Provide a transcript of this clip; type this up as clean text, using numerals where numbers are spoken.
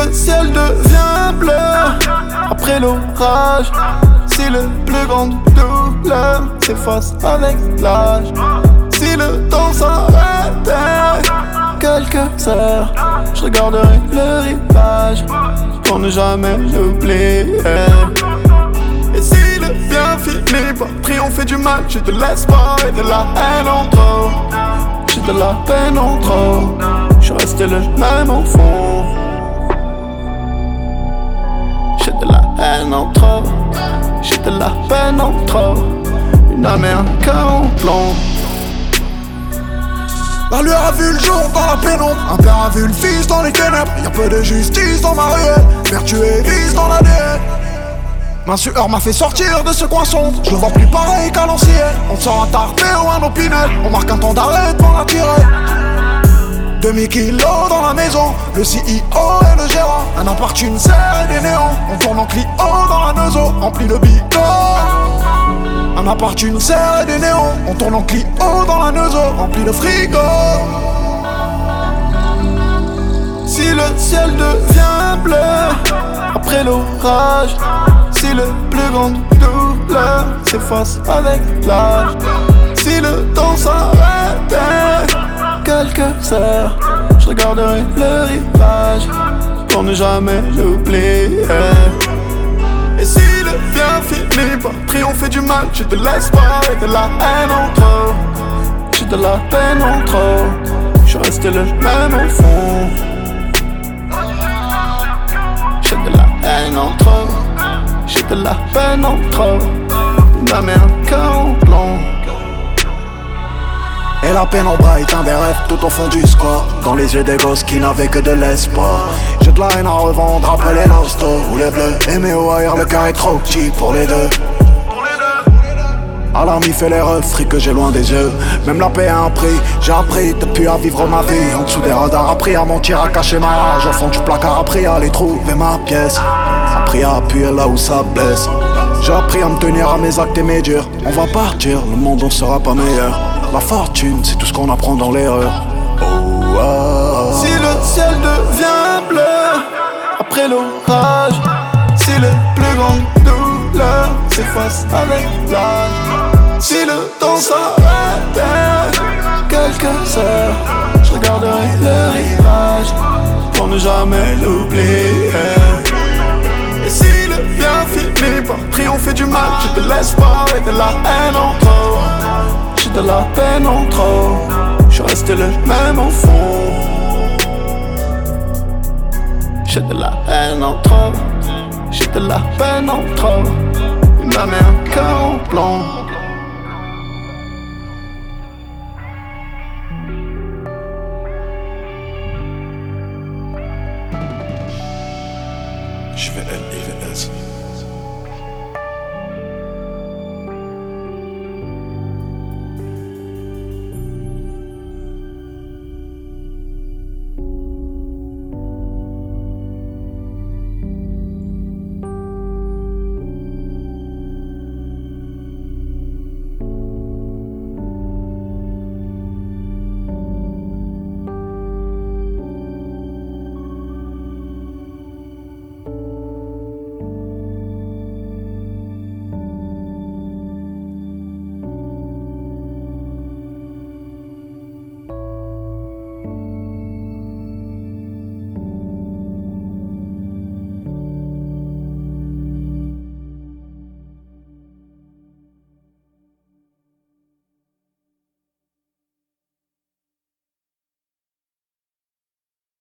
le ciel devient bleu après l'orage, si le plus grande douleur s'efface avec l'âge, si le temps s'arrêtait quelques heures, je regarderai le rivage pour ne jamais l'oublier. Et si le bien finit par triompher du mal, j'ai de l'espoir et de la haine en trop. J'ai de la peine en trop, je suis resté le même au fond. J'ai de la haine en trop, j'ai de la peine en trop. Une âme et un cœur en plomb. La lueur a vu le jour dans la pénombre, un père a vu le fils dans les ténèbres. Y'a peu de justice dans ma ruelle, vertu et vice dans l'ADN. Ma sueur m'a fait sortir de ce coin sombre, je le vois plus pareil qu'à l'ancienne. On sort un tarpé ou un opinel, on marque un temps d'arrêt devant la tirée. Demi-kilo dans la maison, le CEO et le gérant. Un appart, une serre et des néons, on tourne en Clio dans la Neuzo, rempli de bigot. Un appart, une serre et des néons, on tourne en Clio dans la Neuzo, rempli de frigo. Si le ciel devient bleu après l'orage, si le plus grande douleur s'efface avec l'âge, si le temps s'arrêtait quelques heures, je regarderai le rivage pour ne jamais l'oublier. Et si le bien finit par triompher du mal, j'ai de l'espoir et de la haine en trop. J'ai de la peine en trop, je suis resté le même au fond. J'ai de la haine en trop, j'ai de la peine en trop. Une âme et un cœur en plomb. Et la peine en bras éteint des rêves tout au fond du score, dans les yeux des gosses qui n'avaient que de l'espoir. J'ai de la haine à revendre, appeler l'hosto ou les bleus. Aimer ou haïr, le cœur est trop petit pour les deux. À la mif et les refs, fric que j'ai loin des yeux. Même la paix a un prix, j'ai appris depuis à vivre ma vie. En dessous des radars, appris à mentir, à cacher ma rage. Au fond du placard, appris à aller trouver ma pièce. Appris à appuyer là où ça blesse. J'ai appris à me tenir à mes actes et mes durs. On va partir, le monde on sera pas meilleur. La fortune, c'est tout ce qu'on apprend dans l'erreur. Oh, ah. Si le ciel devient bleu après l'orage, si le plus grande douleur s'efface avec l'âge, si le temps s'arrêtait quelques heures, je regarderai le rivage pour ne jamais l'oublier. Et si le bien finit par triompher du mal, j'ai de l'espoir et de la haine en trop. J'ai de la peine en trop, je suis resté le même au fond. J'ai de la haine en trop, j'ai de la peine en trop. Une âme et un cœur en plomb. Je vais LIVS.